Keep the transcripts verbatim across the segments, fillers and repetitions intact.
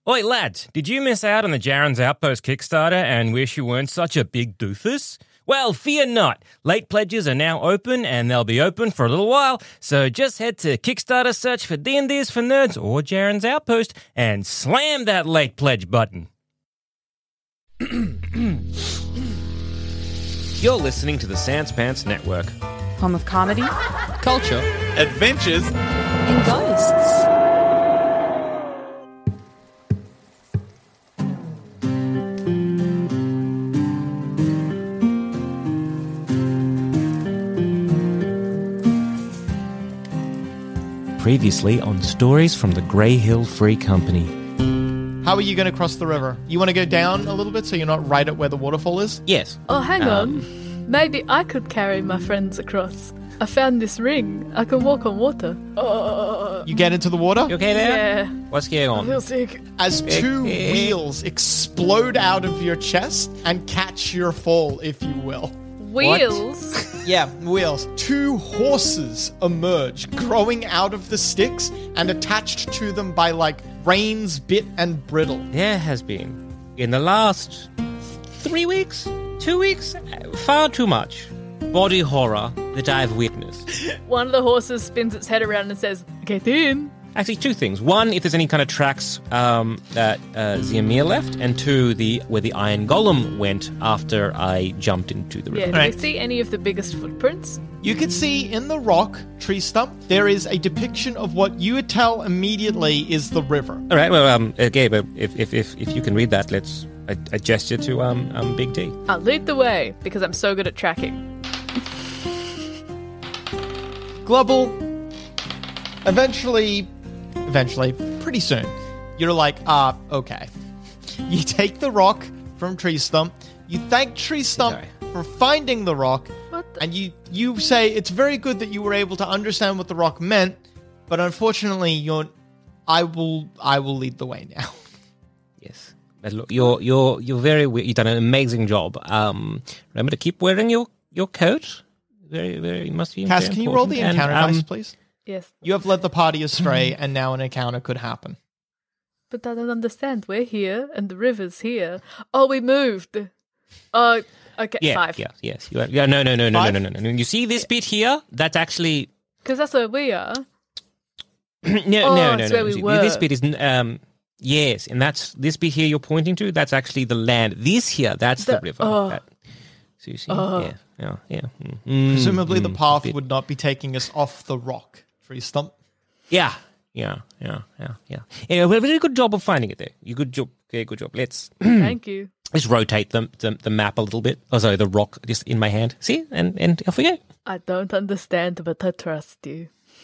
Oi, lads, did you miss out on the Jaren's Outpost Kickstarter and wish you weren't such a big doofus? Well, fear not. Late pledges are now open, and they'll be open for a little while, so just head to Kickstarter search for D and D's for Nerds or Jaren's Outpost and slam that late pledge button. You're listening to the Sans Pants Network. Home of comedy, Culture. Adventures. and ghosts. Previously on Stories from the Grey Hill Free Company. How are you going to cross the river? You want to go down a little bit so you're not right at where the waterfall is? Yes. Oh, hang Um, on. Maybe I could carry my friends across. I found this ring. I can walk on water. Oh, You get into the water? You okay there? yeah. What's going I on? feel sick. As two wheels explode out of your chest and catch your fall, if you will. Wheels? Yeah, wheels. Two horses emerge, growing out of the sticks and attached to them by, like, reins, bit, and brittle. There has been, in the last three weeks, two weeks, far too much body horror that I've witnessed. One of the horses spins its head around and says, "Get in." Actually, two things. One, if there's any kind of tracks um, that uh, Ziamir left, and two, the where the Iron Golem went after I jumped into the river. Yeah, do Right. we see any of the biggest footprints? You can see in the rock tree stump, there is a depiction of what you would tell immediately is the river. All right, well, um, uh, Gabe, uh, if, if, if, if you can read that, let's I, I gesture to um, um, Big D. I'll lead the way because I'm so good at tracking. Glubble, eventually, eventually, pretty soon, you're like, ah, okay. You take the rock from Tree Stump, you thank Tree Stump Sorry. for finding the rock, What the? and you, you say it's very good that you were able to understand what the rock meant, but unfortunately, you're, I will, I will lead the way now. Yes. But look, you're you're you're very wi- you've done an amazing job. Um, remember to keep wearing your, your coat. Very very must be. Cass, very can you roll the important. encounter And, um, dice, please? Yes. You have led the party astray, and now an encounter could happen. But I don't understand. We're here and the river's here. Oh, we moved. Oh, okay, Yeah, five. yeah, yes. You are, yeah, no, no, no, no, Five? no, no, no, no. You see this bit here? That's actually Because that's where we are. no, Oh, no, no, it's no. where we See, were. This bit is um, yes, and that's this bit here you're pointing to. That's actually the land. This here, that's the, The- river. oh. That, so you see, Oh. yeah, yeah, yeah. Mm, mm, Presumably, mm, the path bit. would not be taking us off the rock, Tree Stump. Yeah, yeah, yeah, yeah, yeah. Anyway, a very good job of finding it there. You good job. Okay, good job. Let's Thank you. let's rotate the, the the map a little bit. Oh, sorry, the rock just in my hand. See, and and off we go. I don't understand, but I trust you.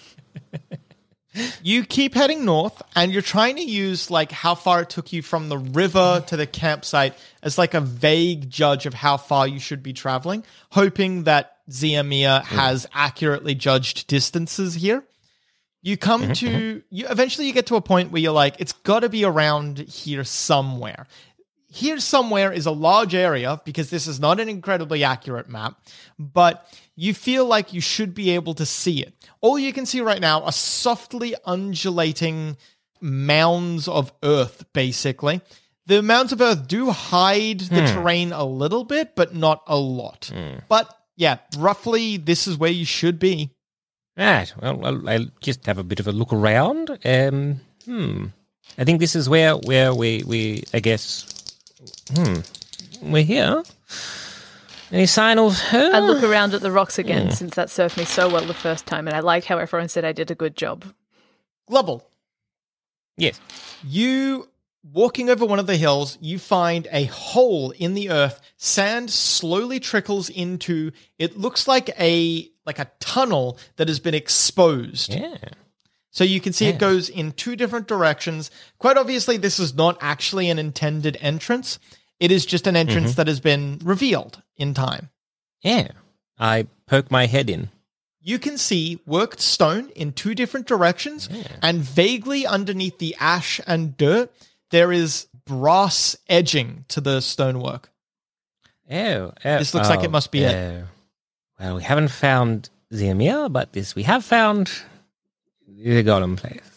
You keep heading north, and you're trying to use like how far it took you from the river to the campsite as like a vague judge of how far you should be traveling, hoping that Ziamir has accurately judged distances here. You come to you eventually you get to a point where you're like, it's got to be around here somewhere. Here somewhere is a large area because this is not an incredibly accurate map, but you feel like you should be able to see it. All you can see right now are softly undulating mounds of earth, basically. The mounds of earth do hide the terrain a little bit, but not a lot. But yeah, roughly this is where you should be. Right. Well, I'll, I'll just have a bit of a look around. Um, hmm. I think this is where where we we I guess. Hmm. We're here. Any sign of her? I look around at the rocks again since that served me so well the first time, and I like how everyone said I did a good job. Glubble. Yes. You, walking over one of the hills, you find a hole in the earth. Sand slowly trickles into, it looks like a like a tunnel that has been exposed. Yeah. So you can see Yeah. it goes in two different directions. Quite obviously, this is not actually an intended entrance. It is just an entrance Mm-hmm. that has been revealed in time. Yeah. I poke my head in. You can see worked stone in two different directions, and vaguely underneath the ash and dirt, there is brass edging to the stonework. Oh. oh This looks like it oh, must be it. oh. Well, we haven't found Ziamir, but this we have found the golem place.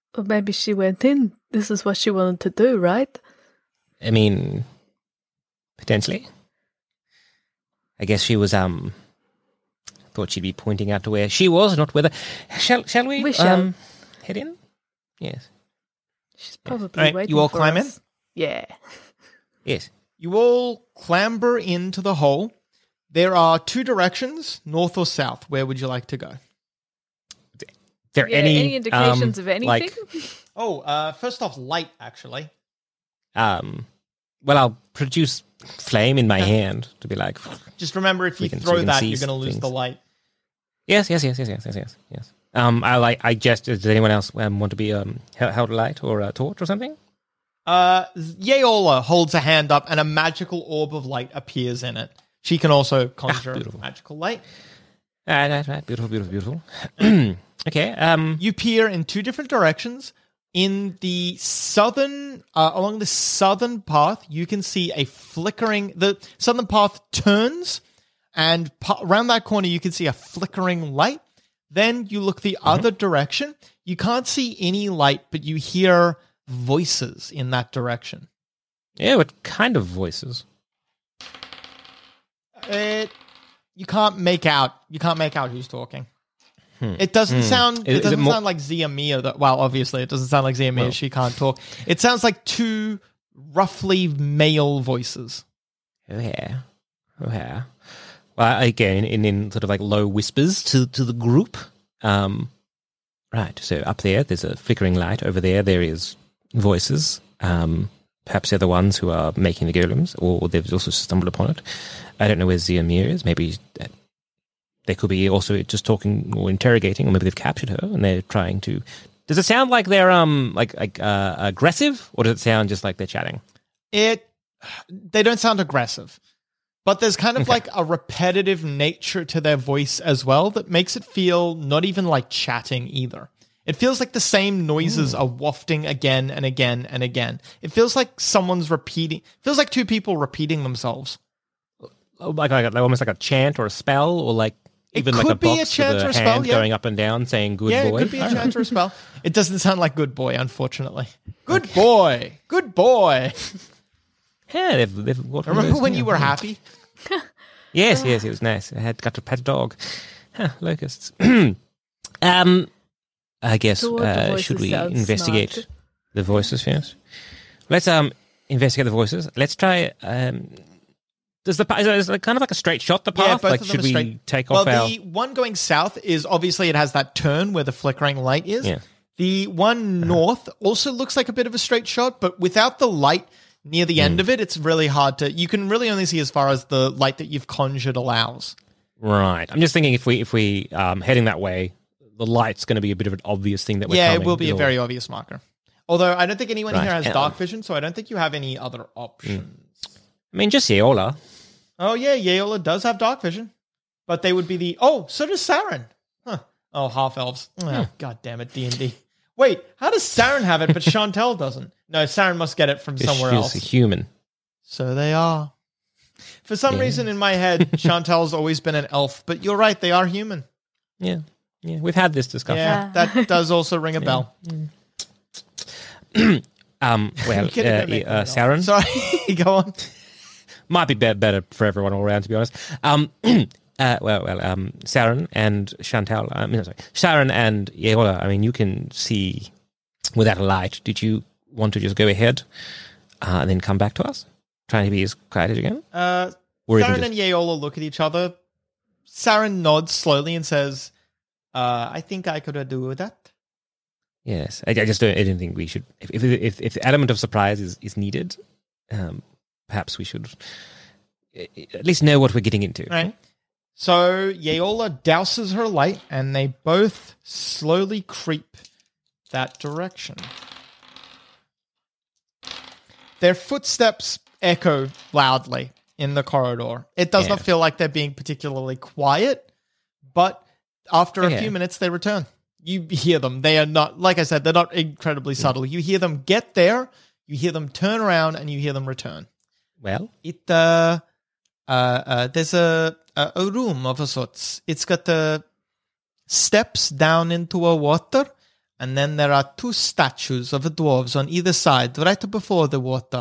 Or maybe she went in. This is what she wanted to do, right? I mean, potentially. I guess she was, um, thought she'd be pointing out to where she was, not whether. Shall, shall we, We shall. Um, head in? Yes. She's probably Right, waiting you all for climb in? us. Yeah. Yes. You all clamber into the hole. There are two directions, north or south. Where would you like to go? There Yeah, any, any indications um, of anything? Like, Oh, uh, first off, light, actually. um, well, I'll produce flame in my hand to be like, Just remember, if you We can- so throw we can that, see you're going to lose things. the light. yes, yes, yes, yes, yes, yes, yes, yes. Um, I like. I just. Does anyone else um, want to be um held held a light or a torch or something? Uh, Yeola holds a hand up, and a magical orb of light appears in it. She can also conjure beautiful. magical light. Right, right, right. Beautiful, beautiful, beautiful. Okay. Um. You peer in two different directions. In the southern, uh, along the southern path, you can see a flickering. The southern path turns, and pa- around that corner, you can see a flickering light. Then you look the other direction. You can't see any light, but you hear voices in that direction. Yeah. What kind of voices? It, you can't make out. You can't make out who's talking. It doesn't sound. Is- It is it doesn't more- sound like Zia Mia. That, well, obviously, it doesn't sound like Zia Mia. Well. She can't talk. It sounds like two roughly male voices. Oh yeah. Oh yeah. Well, again, in, in sort of like low whispers to to the group. Um. Right. So up there, there's a flickering light. Over there, there is voices. Um. Perhaps they're the ones who are making the golems, or they've also stumbled upon it. I don't know where Ziamir is. Maybe uh, they could be also just talking or interrogating, or maybe they've captured her and they're trying to. Does it sound like they're um like like uh, aggressive, or does it sound just like they're chatting? It. They don't sound aggressive, but there's kind of Okay. like a repetitive nature to their voice as well that makes it feel not even like chatting either. It feels like the same noises are wafting again and again and again. It feels like someone's repeating. Feels like two people repeating themselves. Oh, Like like, like almost like a chant or a spell, or like It even like could a be a box chant with a or a spell, hand yeah. going up and down saying "good yeah, boy." it could be a chant or a spell. It doesn't sound like good boy, unfortunately. Good boy. Good boy. Yeah, they've, they've got one of Remember those, when yeah. you were happy? Yes, yes, it was nice. I had got to pet a dog. Huh, locusts. um, I guess So what the uh, voices should we sound investigate smart. the voices first? Let's um investigate the voices. Let's try. Um, does the pa- is it kind of like a straight shot? The path, Yeah, both like of them should are we straight. take Well, off our? the one going south is obviously it has that turn where the flickering light is. Yeah. The one north also looks like a bit of a straight shot, but without the light near the Hmm. end of it, it's really hard to. You can really only see as far as the light that you've conjured allows. Right. I'm just thinking if we if we um heading that way, the light's going to be a bit of an obvious thing that we're Yeah, coming. it will be a Or- very obvious marker. Although I don't think anyone Right. here has Um, dark vision, so I don't think you have any other options. I mean, just Yeola. Oh yeah, Yeola does have dark vision, but they would be the. Oh, so does Saren. Huh. Oh, half elves. Oh, God damn it, D and D. Wait, how does Saren have it, but Chantel doesn't? No, Saren must get it from somewhere She's else. a human. So they are. For some Yeah. reason in my head, Chantel's always been an elf, but you're right, they are human. Yeah. Yeah. We've had this discussion. Yeah, that does also ring a bell. Um. Well, You can't uh, even make uh, one elf. Saren. Sorry, go on. Might be be- better for everyone all around, to be honest. Um, uh, well, well, um, Saren and Chantal. I mean, sorry, Sharon and Yeola. I mean, you can see without a light. Did you want to just go ahead uh, and then come back to us, trying to be as quiet as you can? Uh, Or even Saren just- and Yeola look at each other. Saren nods slowly and says, uh, I think I could do that. Yes, I, I just don't. I don't think we should. If if if, if the element of surprise is is needed, um, perhaps we should uh, at least know what we're getting into. Right. So Yeola douses her light, and they both slowly creep that direction. Their footsteps echo loudly in the corridor. It does Yeah. not feel like they're being particularly quiet, but after a Okay. few minutes, they return. You hear them. They are not, like I said, they're not incredibly subtle. You hear them get there, you hear them turn around, and you hear them return. Well, It uh, uh, uh there's a, a a room of a sorts. It's got uh, steps down into a water, And then there are two statues of the dwarves on either side, right before the water.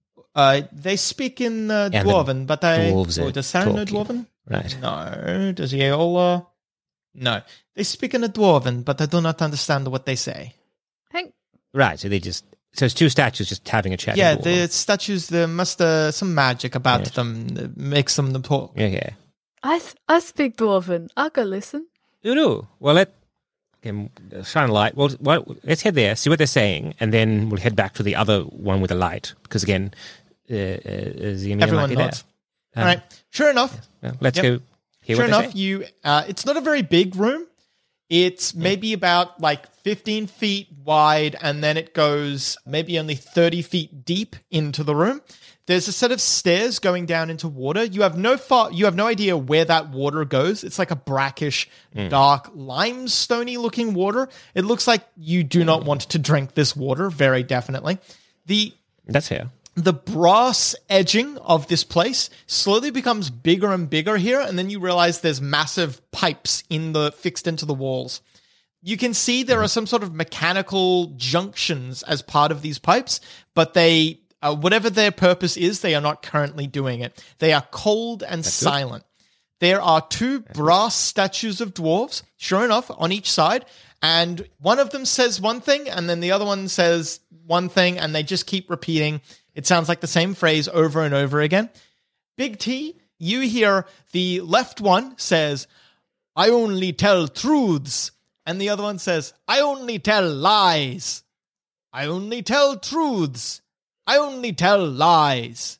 Uh, they speak in uh, And the Dwarven, but I... dwarves Oh, are does Saren know talking. Dwarven? Right. No. Does Aola? No. They speak in a Dwarven, but I do not understand what they say. Hang. Right, so they just... So it's two statues just having a chat. Yeah, in Dwarven. the statues, there must uh, some magic about Yes. them that makes them talk. Yeah, yeah. I s- I speak Dwarven. I'll go listen. You do? Well, let... Okay, shine a light. Well, well, let's head there, see what they're saying, and then we'll head back to the other one with the light. Because again, uh, uh, Zimia Everyone might be nods. there. All right. Sure enough, Well, let's Yep. go hear sure what they enough, say. you. Uh, it's not a very big room. It's maybe about like fifteen feet wide, and then it goes maybe only thirty feet deep into the room. There's a set of stairs going down into water. You have no far, you have no idea where that water goes. It's like a brackish, dark, limestoney looking water. It looks like you do not want to drink this water, very definitely. The That's fair. the brass edging of this place slowly becomes bigger and bigger here, and then you realize there's massive pipes in the fixed into the walls. You can see there are some sort of mechanical junctions as part of these pipes, but they, uh, whatever their purpose is, they are not currently doing it. They are cold and silent. There are two brass statues of dwarves, sure enough, on each side, and one of them says one thing, and then the other one says one thing, and they just keep repeating. It sounds like the same phrase over and over again. Big T, you hear the left one says, I only tell truths. And the other one says, I only tell lies. I only tell truths. I only tell lies.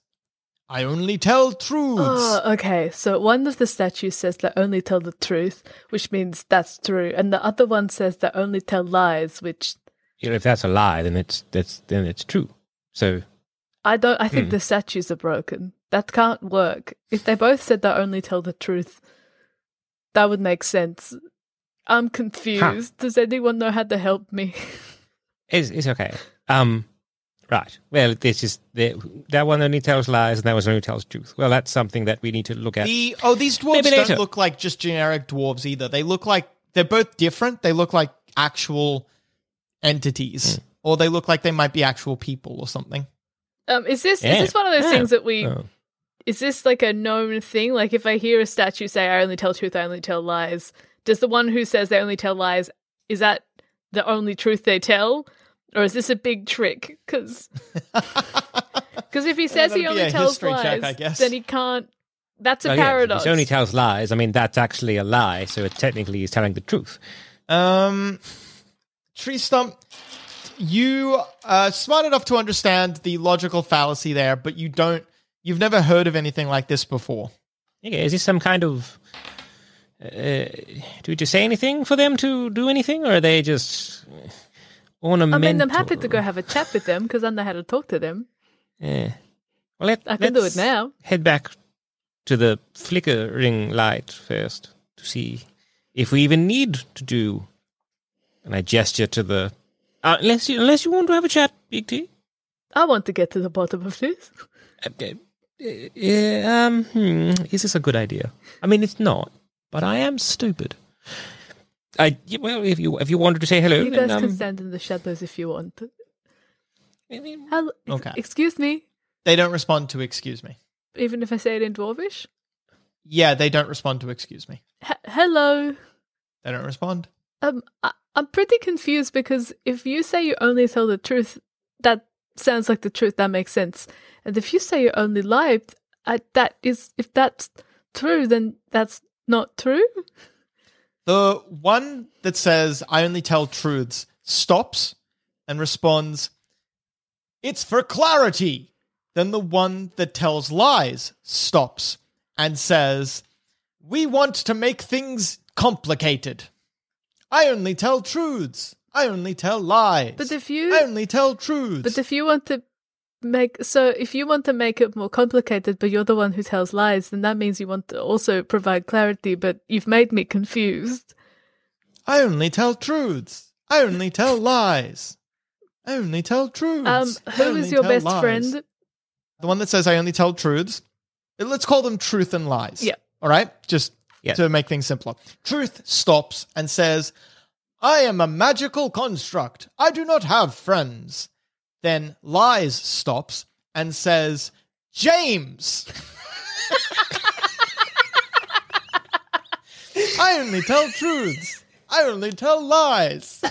I only tell truths. Oh, okay. So one of the statues says they only tell the truth, which means that's true, and the other one says they only tell lies, which You know, if that's a lie, then it's that's then it's true. So I don't. I think Hmm. the statues are broken. That can't work. If they both said they only tell the truth, that would make sense. I'm confused. Does anyone know how to help me? it's it's okay. Um, right. Well, this is the, that one only tells lies, and that one only tells truth. Well, that's something that we need to look at. The oh, these dwarves Maybe don't later. look like just generic dwarves either. They look like they're both different. They look like actual entities, Hmm. or they look like they might be actual people or something. Um, is this Yeah. is this one of those Yeah. things that we? Oh. Is this like a known thing? Like if I hear a statue say, "I only tell truth, I only tell lies," does the one who says they only tell lies, is that the only truth they tell, or is this a big trick? Because if he says he that'd be only a tells history lies, check, I guess. then he can't. That's a Oh, yeah, paradox. if it only tells lies. I mean, that's actually a lie, so it technically is telling the truth. Um, Tree Stump, you are smart enough to understand the logical fallacy there, but you don't. You've never heard of anything like this before. Okay, is this some kind of? Uh, do we just say anything for them to do anything, or are they just I ornamental? mean, I'm happy to go have a chat with them because I know how to talk to them. Yeah. Well, let, I can do let's it now. Head back to the flickering light first to see if we even need to do. And I gesture to the. Uh, unless you, unless you want to have a chat, Big T. I want to get to the bottom of this. Okay. Uh, um, hmm, is this a good idea? I mean, it's not, but I am stupid. I yeah, well, if you if you wanted to say hello, You then, guys um, can stand in the shadows if you want. I mean, Hello, Okay. Excuse me. They don't respond to excuse me. Even if I say it in Dwarvish. Yeah, they don't respond to excuse me. H- hello. They don't respond. Um, I- I'm pretty confused because if you say you only tell the truth, that sounds like the truth. That makes sense. And if you say you only lie, I, that is, if that's true, then that's not true. The one that says, I only tell truths, stops and responds, it's for clarity. Then the one that tells lies stops and says, we want to make things complicated. I only tell truths. I only tell lies. But if you, I only tell truths. but if you want to make, so if you want to make it more complicated, but you're the one who tells lies, then that means you want to also provide clarity, but you've made me confused. I only tell truths. I only tell lies. I only tell truths. Um, I who only is your tell best lies. friend? The one that says I only tell truths. Let's call them truth and lies. Yeah. All right? Just Yeah. to make things simpler. Truth stops and says, I am a magical construct. I do not have friends. Then Lies stops and says, James! I only tell truths. I only tell lies.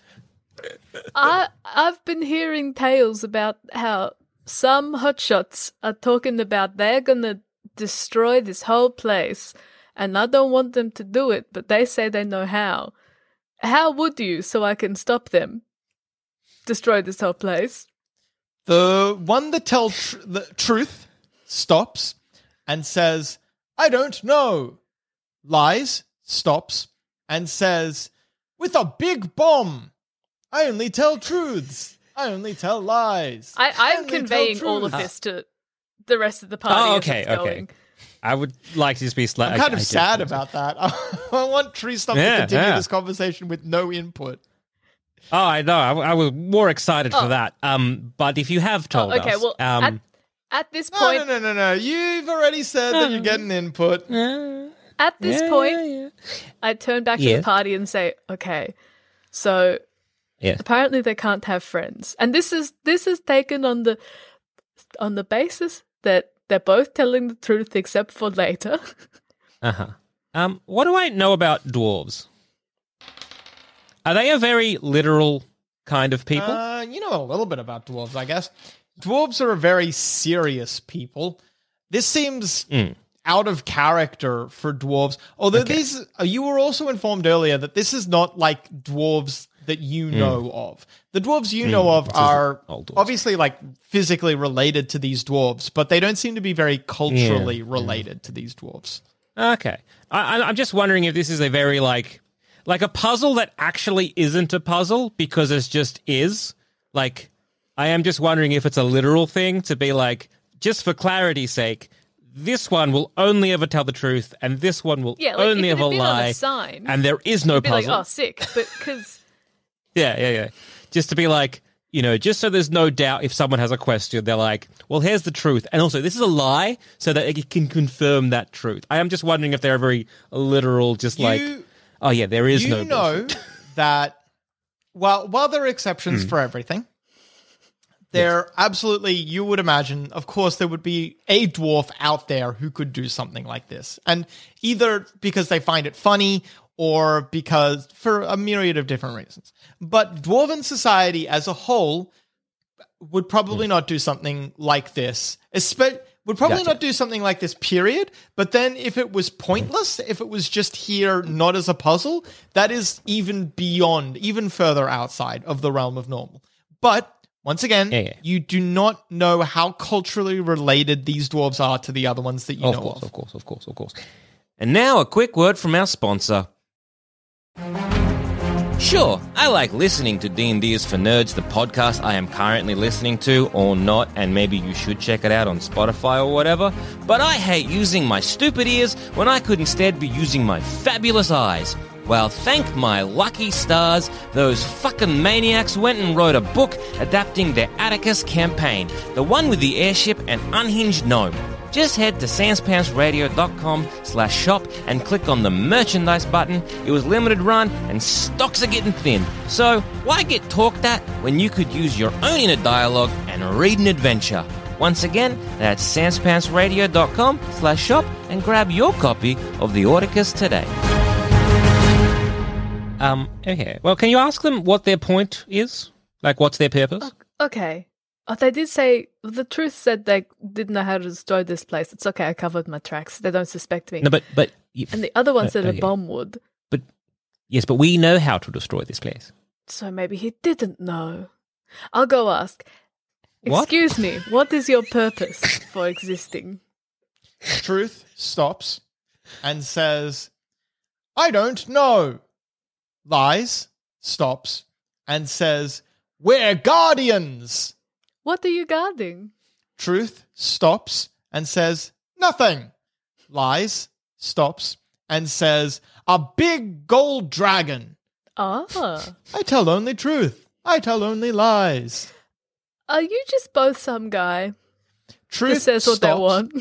I I've been hearing tales about how some hotshots are talking about they're gonna destroy this whole place, and I don't want them to do it, but they say they know how. How would you, so I can stop them? Destroy this whole place. The one that tells tr- the truth stops and says, I don't know. Lies stops and says, with a big bomb. I only tell truths. I only tell lies. I, I I'm only tell conveying all of truths. this to the rest of the party. Oh, as okay, it's okay. going. I would like to just be slightly. I'm kind of sad about that. I want Tristan Yeah, to continue yeah. this conversation with no input. Oh, I know. I, I was more excited Oh. for that. Um, but if you have told Oh, okay, us, well, um, at, at this No, point, no, no, no, no. You've already said that you're getting input. at this yeah, point, yeah, yeah. I turn back to Yeah. the party and say, okay, so Yeah. apparently they can't have friends, and this is this is taken on the on the basis that they're both telling the truth except for later. Uh huh. Um, what do I know about dwarves? Are they a very literal kind of people? Uh, you know a little bit about dwarves, I guess. Dwarves are a very serious people. This seems Mm. out of character for dwarves. Although Okay. these, uh, you were also informed earlier that this is not like dwarves that you know of. The dwarves you know of Mm. This is are old dwarves. obviously like physically related to these dwarves, but they don't seem to be very culturally related to these dwarves. Okay. I, I- I'm just wondering if this is a very like, like a puzzle that actually isn't a puzzle because it just is. Like, I am just wondering if it's a literal thing to be like, just for clarity's sake, this one will only ever tell the truth, and this one will Yeah, like, only if it ever had been on a lie, sign, and there is no Be like, puzzle. oh, sick, but because Yeah, yeah, yeah. Just to be like, you know, just so there's no doubt if someone has a question, they're like, well, here's the truth. And also, this is a lie, so that it can confirm that truth. I am just wondering if they're very literal, just like, You- oh, yeah, there is you no know bullshit. that while while there are exceptions Hmm. for everything, there absolutely, you would imagine, of course, there would be a dwarf out there who could do something like this. And either because they find it funny or because for a myriad of different reasons. But dwarven society as a whole would probably not do something like this. Espe- would probably Gotcha. not do something like this, period. But then if it was pointless, if it was just here not as a puzzle, that is even beyond, even further outside of the realm of normal. But once again, Yeah, yeah. you do not know how culturally related these dwarves are to the other ones that you Of know course, of. of course, of course, of course. And now a quick word from our sponsor. Sure, I like listening to D and D is for Nerds, the podcast I am currently listening to, or not, and maybe you should check it out on Spotify or whatever, but I hate using my stupid ears when I could instead be using my fabulous eyes. Well, thank my lucky stars, those fucking maniacs went and wrote a book adapting their Atticus campaign, the one with the airship and unhinged gnome. Just head to sanspantsradio.com slash shop and click on the merchandise button. It was limited run and stocks are getting thin. So why get talked at when you could use your own inner dialogue and read an adventure? Once again, that's sanspantsradio.com slash shop and grab your copy of the Orticus today. Um, okay. Well, can you ask them what their point is? Like, what's their purpose? okay. Oh, they did say the truth said they didn't know how to destroy this place. It's okay, I covered my tracks. They don't suspect me. No, but, but, you- and the other one Uh, said okay. a bomb would. but, yes, but we know how to destroy this place. So maybe he didn't know. I'll go ask. What? Excuse me, what is your purpose for existing? Truth stops and says, I don't know. Lies stops and says, we're guardians. What are you guarding? Truth stops and says, nothing. Lies stops and says, a big gold dragon. Ah. I tell only truth. I tell only lies. Are you just both some guy Truth that says what stops. they want?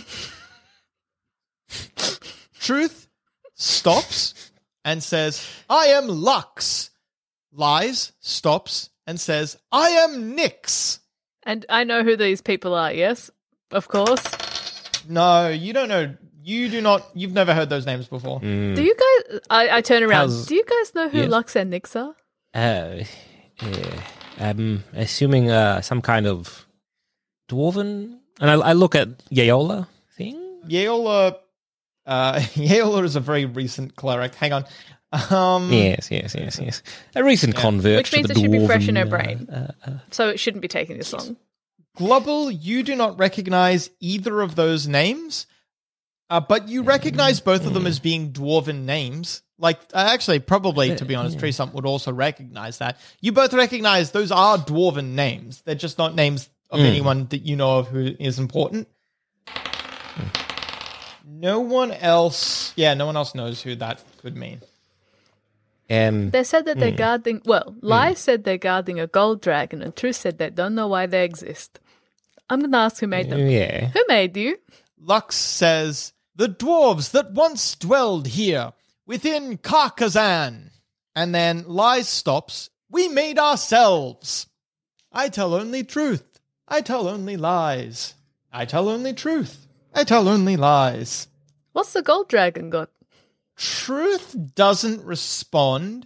Truth stops and says, I am Lux, Lies, stops, and says, I am Nyx. And I know who these people are, yes? Of course. No, you don't know. You do not. You've never heard those names before. Mm. Do you guys... I, I turn around. How's- Do you guys know who Yes? Lux and Nyx are? Uh, yeah. I'm assuming uh, some kind of dwarven. And I, I look at Yeola thing. Yeola, uh, Yeola is a very recent cleric. Hang on. Um, Yes, yes, yes, yes. A recent convert, Which means to it the should be fresh in her dwarven, brain. Uh, uh, So it shouldn't be taking this long. Glubble, you do not recognize either of those names, uh, but you recognize both of them as being dwarven names. Like, uh, actually, probably, to be honest, Treesump would also recognize that. You both recognize those are dwarven names. They're just not names of anyone that you know of who is important. No one else... Yeah, no one else knows who that could mean. um, They said that Hmm. they're guarding... Well, Lie said they're guarding a gold dragon, and Truth said they don't know why they exist. I'm going to ask who made them. yeah. Who made you? Lux says, the dwarves that once dwelled here, within Carcazan. And then Lies stops, we made ourselves. I tell only truth. I tell only lies. I tell only truth. I tell only lies. What's the gold dragon got? Truth doesn't respond.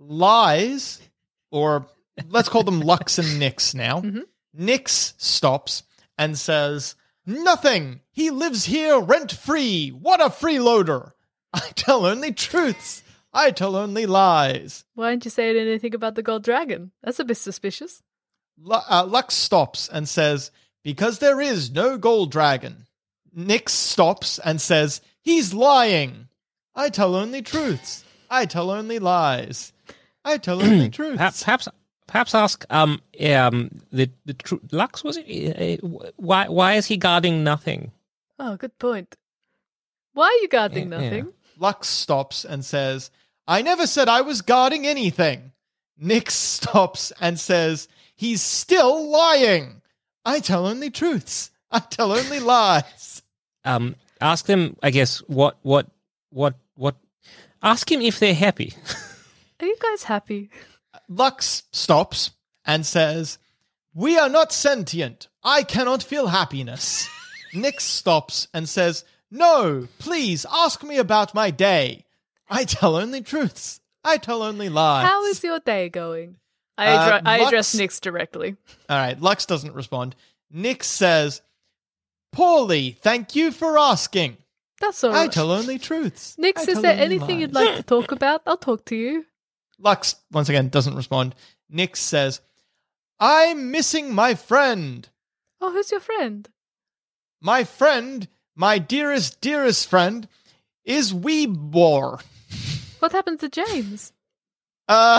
Lies, or let's call them Lux and Nyx now. Nyx stops and says, nothing. He lives here rent-free. What a freeloader. I tell only truths. I tell only lies. Why didn't you say anything about the gold dragon? That's a bit suspicious. Lu- uh, Lux stops and says, because there is no gold dragon. Nyx stops and says, he's lying. I tell only truths. I tell only lies. I tell only truths. Perhaps, perhaps, perhaps ask um, um, the the tr- Lux, was it? Uh, why, why is he guarding nothing? Oh, good point. Why are you guarding Yeah, nothing? Lux stops and says, I never said I was guarding anything. Nyx stops and says, he's still lying. I tell only truths. I tell only lies. Um, ask them, I guess, what, what, what, what. Ask him if they're happy. Are you guys happy? Lux stops and says, we are not sentient. I cannot feel happiness. Nyx stops and says, no, please ask me about my day. I tell only truths. I tell only lies. How is your day going? I, Uh, addre- I address Lux- Nyx directly. All right, Lux doesn't respond. Nyx says, poorly, thank you for asking. That's all I right. tell only truths. I Nyx, is tell there only anything you'd lies. like to talk about? I'll talk to you. Lux, once again, doesn't respond. Nyx says, I'm missing my friend. Oh, who's your friend? My friend, my dearest, dearest friend, is Weebor. What happened to James? Uh...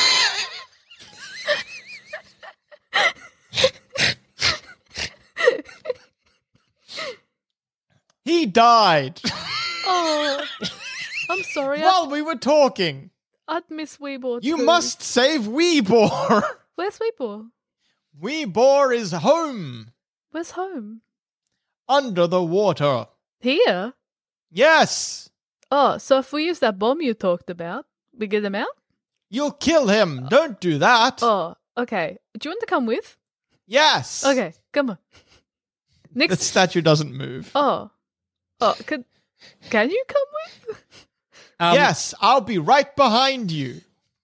He died Oh, I'm sorry. while we were talking. I'd, I'd miss Weebor You too. must save Weebor. Where's Weebor? Weebor is home, Where's home? under the water. Here? Yes, Oh, so if we use that bomb you talked about, we get him out? you'll kill him. Don't do that. Oh, okay. Do you want to come with? Yes. Okay, come on. The Next. statue doesn't move. Oh. Oh, could, can you come with? Um, Yes, I'll be right behind you.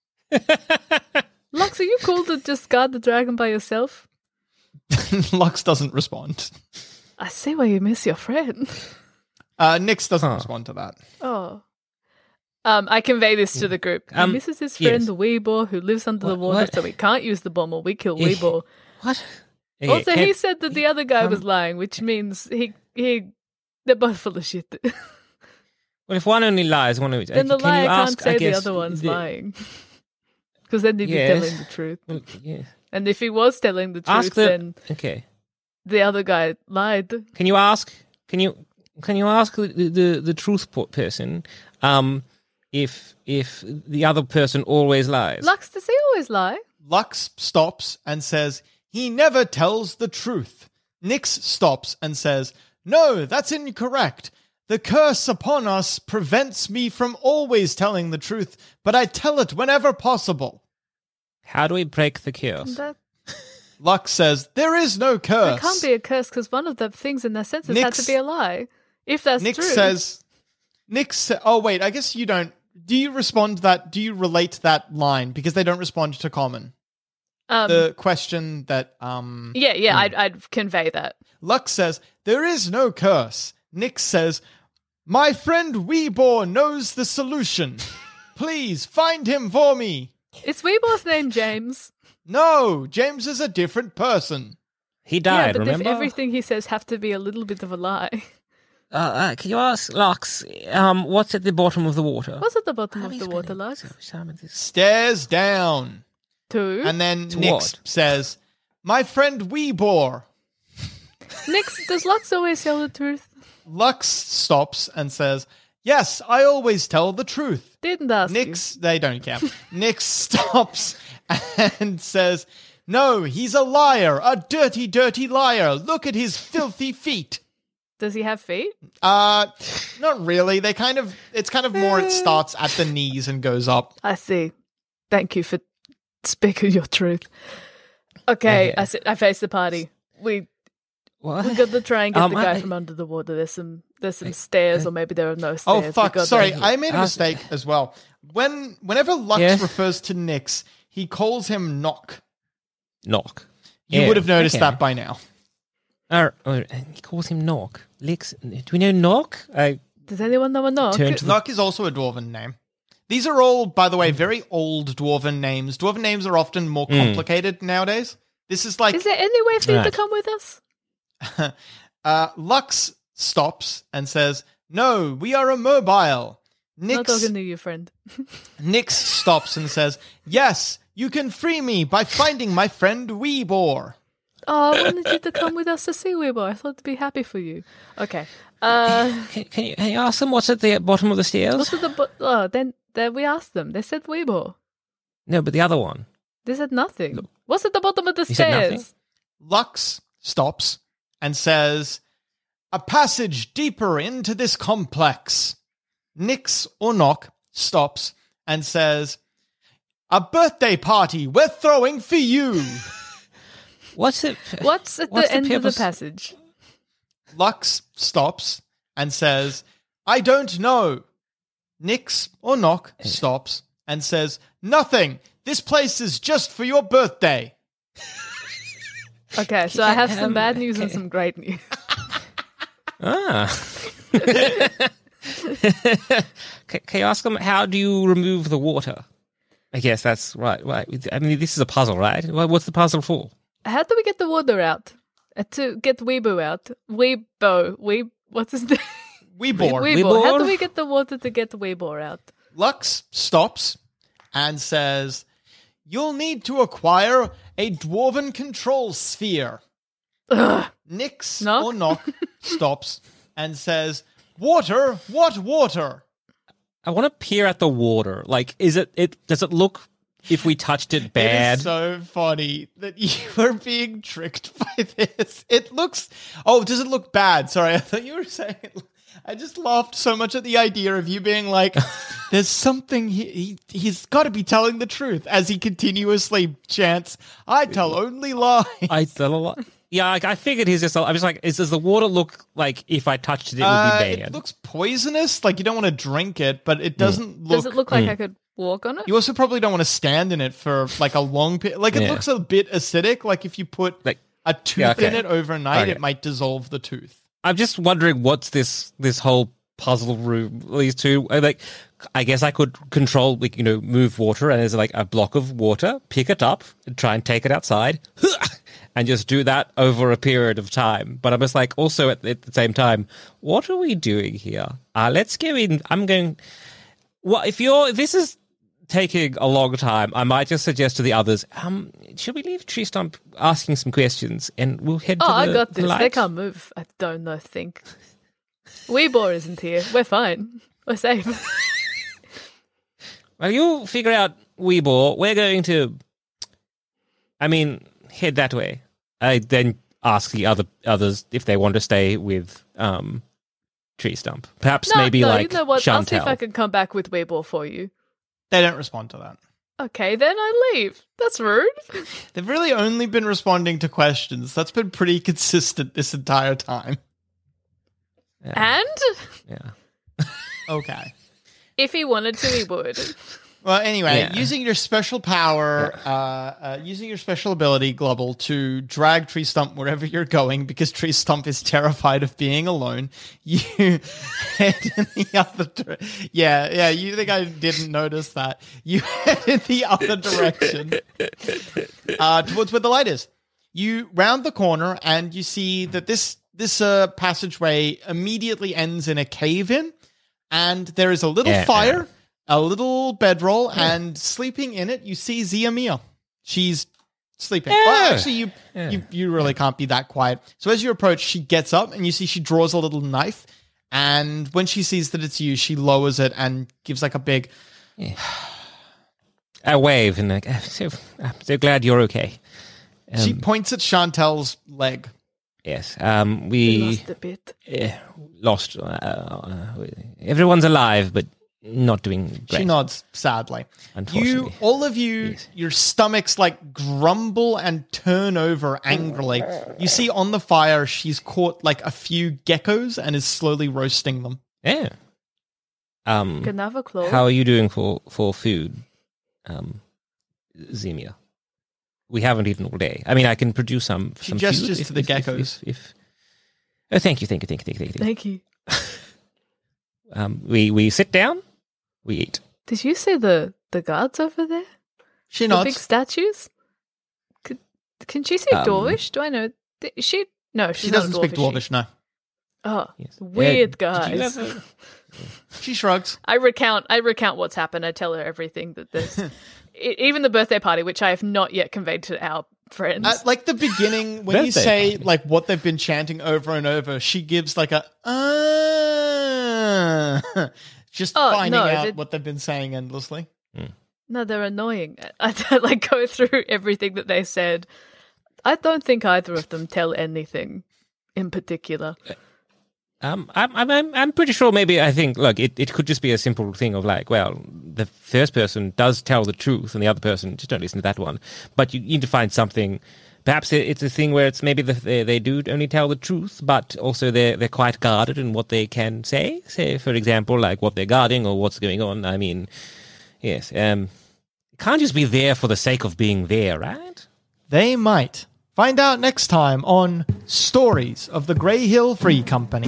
Lux, are you cool to just guard the dragon by yourself? Lux doesn't respond. I see why you miss your friend. Uh, Nyx doesn't Huh. respond to that. Oh. Um, I convey this to the group. He Um, misses his friend, yes. Weebor, who lives under the What- water, what? so we can't use the bomb or we kill Eh, Weebor. What? Okay, Also, can- he said that the other guy was um, lying, which means he he they're both full of shit. Well, if one only lies, one only. Then the can liar you ask, can't say I the guess, other one's the- lying. Because then they'd be Yes. telling the truth. Well, yeah. And if he was telling the truth, Ask the. then Okay. the other guy lied. Can you ask? Can you? Can you ask the the, the truth po- person? Um, if if the other person always lies. Lux, does he always lie? Lux stops and says, he never tells the truth. Nyx stops and says, no, that's incorrect. The curse upon us prevents me from always telling the truth, but I tell it whenever possible. How do we break the curse? That, Lux says, there is no curse. that can't be a curse because one of the things in their senses had to Nyx- be a lie. If that's Nick true. says, Nick sa- oh wait, I guess you don't, do you respond to that, do you relate that line? Because they don't respond to common. um, The question that, um, yeah, yeah, I'd, I'd convey that. Lux says, there is no curse. Nick says, my friend Weebor knows the solution. Please find him for me. Is Weebor's name James? No, James is a different person. He yeah, died, but remember? if everything he says have to be a little bit of a lie. Uh, uh, can you ask Lux, um, what's at the bottom of the water? What's at the bottom How of are the you water, spelling Lux? it? So, Simon, this- Stares down. Two. And then To Nick what? says, my friend Weebor. Nix, does Lux always tell the truth? Lux stops and says, yes, I always tell the truth. Didn't ask you. Nix, they don't care. Nick stops and says, no, he's a liar, a dirty, dirty liar. Look at his filthy feet. Does he have feet? Uh, not really. They kind of, it's kind of more, it starts at the knees and goes up. I see. Thank you for speaking your truth. Okay, Okay. I sit, I face the party. We What? we got to try and get Um, the guy I- from under the water. There's some there's some stairs, or maybe there are no Oh, stairs. We fuck. got Sorry, there. I made a Uh, mistake as well. When, whenever Lux Yeah. refers to Nix, he calls him Knock. Knock. You Yeah, would have noticed okay. that by now. Uh, uh, he calls him Knock. Lex, do we know Knock? I Does anyone know a knock? Turn to the- Knock is also a dwarven name. These are all, by the way, very old dwarven names. Dwarven names are often more complicated nowadays. This is like Is there any way for you to Right. come with us? uh, Lux stops and says, "No, we are immobile." Not Nix, talking to you, friend. Nix stops and says, "Yes, you can free me by finding my friend Weebor." Oh, I wanted you to come with us to see Weeble. I thought to be happy for you. Okay. Uh, can, can you can you ask them what's at the bottom of the stairs? what's with the bu- oh? Then then we asked them. They said Weeble. No, but the other one. They said nothing. What's at the bottom of the You said nothing? stairs? Lux stops and says, "A passage deeper into this complex." Nix or Knock stops and says, "A birthday party we're throwing for you." What's it? What's at What's the end of purpose? the passage? Lux stops and says, "I don't know." Nix or Knock stops and says, "Nothing. This place is just for your birthday." Okay, so I have some Um, bad news and okay. some great news. Ah. can, can you ask them how do you remove the water? I guess that's right. Right. I mean, this is a puzzle, right? Well, what's the puzzle for? How do we get the water out? Uh, to get Weebo out. Weebo. Weeb. What's his name? Weebor. Weebo. How do Weebor? we get the water to get Weebo out? Lux stops and says, "You'll need to acquire a dwarven control sphere." Ugh. Nix Knock? or Knock stops and says, "Water? What water?" I want to peer at the water. Like, is it? It does it look? If we touched it bad, It is so funny that you are being tricked by this. It looks... Oh, does it look bad? Sorry, I thought you were saying... It. I just laughed so much at the idea of you being like, there's something... He, he, he's got to be telling the truth as he continuously chants, "I tell only lies." I tell a lot. Yeah, like, I figured he's just. I was like, is, does the water look like if I touched it, it would Uh, be bad? it looks poisonous. Like, you don't want to drink it, but it doesn't look... Does it look like I could walk on it? You also probably don't want to stand in it for like a long period. Like, it Yeah. looks a bit acidic. Like, if you put Like, a tooth yeah, okay. in it overnight, Okay. it might dissolve the tooth. I'm just wondering what's this this whole puzzle room. These two, uh, like, I guess I could control, like, you know, move water, and there's like a block of water, pick it up, and try and take it outside, and just do that over a period of time. But I'm just like, also at, at the same time, what are we doing here? Uh, let's go in. I'm going. Well, if you're, if this is taking a long time, I might just suggest to the others, um, should we leave Tree Stump asking some questions, and we'll head Oh, to the I got the this. They light? can't move. I don't know. Think. Weebor isn't here. We're fine. We're safe. Well, you figure out Weebor. We're going to, I mean, head that way. I then ask the other others if they want to stay with um, Tree Stump. Perhaps No, maybe no, like you know what? I'll see if Chantel. I can come back with Weebor for you. They don't respond to that. Okay, then I leave. That's rude. They've really only been responding to questions. That's been pretty consistent this entire time. And Yeah. Okay. if he wanted to, he would. Well, anyway, Yeah. using your special power, uh, uh, using your special ability, Globble, to drag Tree Stump wherever you're going, because Tree Stump is terrified of being alone, you head in the other direction. Yeah, yeah, you think I didn't notice that. You head in the other direction uh, towards where the light is. You round the corner, and you see that this, this uh, passageway immediately ends in a cave-in, and there is a little Yeah. fire, a little bedroll, and sleeping in it, you see Ziamia. She's sleeping. Yeah. Well, actually, you, Yeah. you you really can't be that quiet. So as you approach, she gets up, and you see she draws a little knife, and when she sees that it's you, she lowers it and gives like a big... I wave and like, "I'm so, I'm so glad you're okay. she Um, points at Chantel's leg. Yes. Um, We we lost a bit. eh, lost. Uh, uh, everyone's alive, but not doing great. She nods sadly. You, Unfortunately. all of you, Yes. your stomachs like grumble and turn over angrily. You see on the fire, she's caught like a few geckos and is slowly roasting them. Yeah. Um, Can I have a claw? how are you doing for, for food, um, Zemia? We haven't eaten all day. I mean, I can produce some. She some gestures food if- to the if- if- geckos. If, if, oh, thank you, thank you, thank you, thank you, thank you. Thank you. Um, we we sit down, we eat. Did you see the, the guards over there? She The nods. big statues? Could, can she speak Um, Dwarvish? Do I know? Is she? No, she's She not doesn't speak Dwarvish, Dwarvish, no. Oh, Yes. weird Uh, did you guys. ever- She shrugs. I recount. I recount what's happened. I tell her everything that there's, e- even the birthday party, which I have not yet conveyed to our friends. At like the beginning, when you Birthday say party. like what they've been chanting over and over, she gives like a uh, just Oh, finding no, out the- what they've been saying endlessly. No, they're annoying. I don't, like go through everything that they said. I don't think either of them tell anything in particular. Um, I'm, I'm, I'm, I'm pretty sure. Maybe I think. Look, it, it could just be a simple thing of like, well, the first person does tell the truth, and the other person just don't listen to that one. But you need to find something. Perhaps it- it's a thing where it's maybe the, they they do only tell the truth, but also they're they're quite guarded in what they can say. Say, for example, like what they're guarding or what's going on. I mean, yes. Um, it can't just be there for the sake of being there, right? They might. Find out next time on Stories of the Grey Hill Free Company.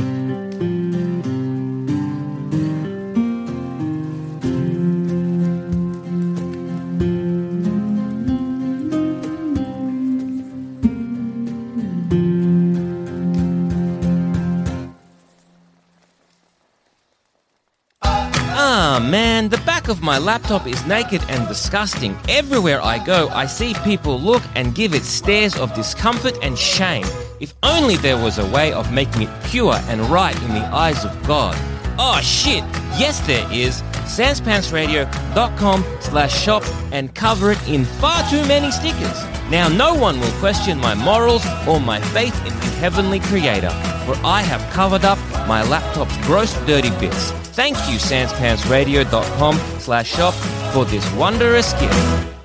Ah, man, the back of my laptop is naked and disgusting. Everywhere I go, I see people look and give it stares of discomfort and shame. If only there was a way of making it pure and right in the eyes of God. Oh shit, yes there is. sanspantsradio.com slash shop and cover it in far too many stickers. Now no one will question my morals or my faith in the heavenly creator, for I have covered up my laptop's gross dirty bits. Thank you, sanspantsradio.com slash shop for this wondrous gift.